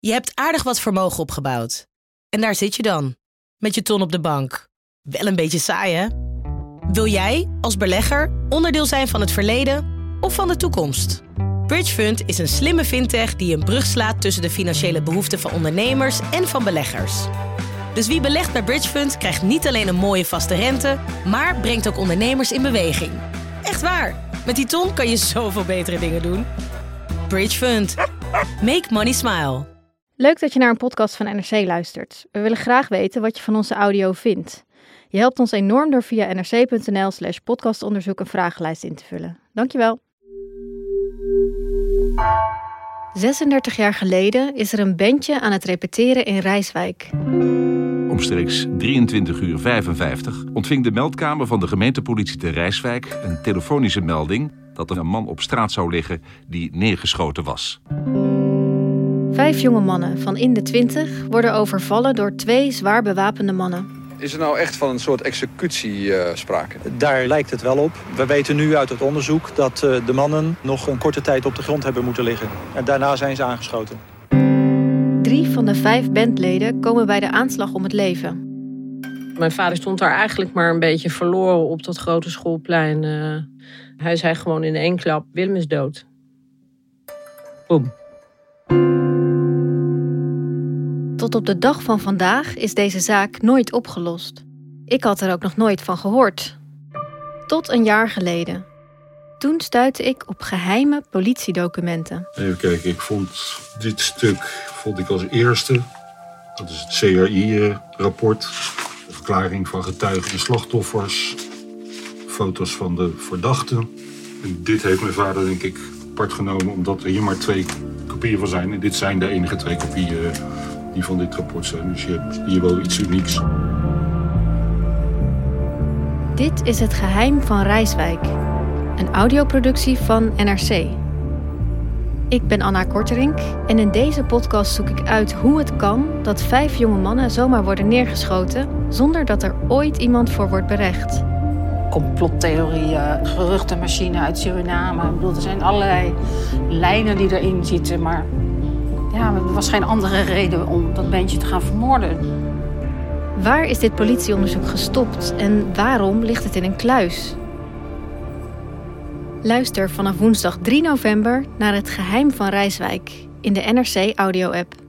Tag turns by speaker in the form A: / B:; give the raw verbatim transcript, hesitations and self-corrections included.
A: Je hebt aardig wat vermogen opgebouwd. En daar zit je dan, met je ton op de bank. Wel een beetje saai, hè? Wil jij, als belegger, onderdeel zijn van het verleden of van de toekomst? Bridgefund is een slimme fintech die een brug slaat tussen de financiële behoeften van ondernemers en van beleggers. Dus wie belegt bij Bridgefund krijgt niet alleen een mooie vaste rente, maar brengt ook ondernemers in beweging. Echt waar, met die ton kan je zoveel betere dingen doen. Bridgefund. Make money smile.
B: Leuk dat je naar een podcast van N R C luistert. We willen graag weten wat je van onze audio vindt. Je helpt ons enorm door via nrc.nl slash podcastonderzoek een vragenlijst in te vullen. Dankjewel. zesendertig jaar geleden is er een bandje aan het repeteren in Rijswijk.
C: Omstreeks drieëntwintig uur vijfenvijftig ontving de meldkamer van de gemeentepolitie te Rijswijk een telefonische melding dat er een man op straat zou liggen die neergeschoten was.
B: Vijf jonge mannen van in de twintig worden overvallen door twee zwaar bewapende mannen.
D: Is er nou echt van een soort executie uh, sprake?
E: Daar lijkt het wel op. We weten nu uit het onderzoek dat uh, de mannen nog een korte tijd op de grond hebben moeten liggen. En daarna zijn ze aangeschoten.
B: Drie van de vijf bandleden komen bij de aanslag om het leven.
F: Mijn vader stond daar eigenlijk maar een beetje verloren op dat grote schoolplein. Uh, hij zei gewoon in één klap, Willem is dood. Boem.
B: Tot op de dag van vandaag is deze zaak nooit opgelost. Ik had er ook nog nooit van gehoord. Tot een jaar geleden. Toen stuitte ik op geheime politiedocumenten.
G: Even kijken, ik vond dit stuk vond ik als eerste. Dat is het C R I-rapport. De verklaring van getuigen en slachtoffers. Foto's van de verdachten. En dit heeft mijn vader denk ik apart genomen omdat er hier maar twee kopieën van zijn. En dit zijn de enige twee kopieën die van dit rapport zijn. Dus je hebt hier wel iets unieks.
B: Dit is Het Geheim van Rijswijk. Een audioproductie van N R C. Ik ben Anna Korterink en in deze podcast zoek ik uit hoe het kan dat vijf jonge mannen zomaar worden neergeschoten zonder dat er ooit iemand voor wordt berecht.
H: Complottheorieën, geruchtenmachine uit Suriname. Ik bedoel, er zijn allerlei lijnen die erin zitten, maar ja, er was geen andere reden om dat bandje te gaan vermoorden.
B: Waar is dit politieonderzoek gestopt en waarom ligt het in een kluis? Luister vanaf woensdag drie november naar Het Geheim van Rijswijk in de N R C audio-app.